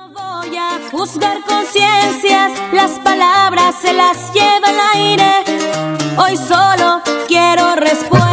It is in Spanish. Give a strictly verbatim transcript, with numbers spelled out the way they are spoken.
Voy a juzgar conciencias, las palabras se las lleva el aire. Hoy solo quiero respuestas.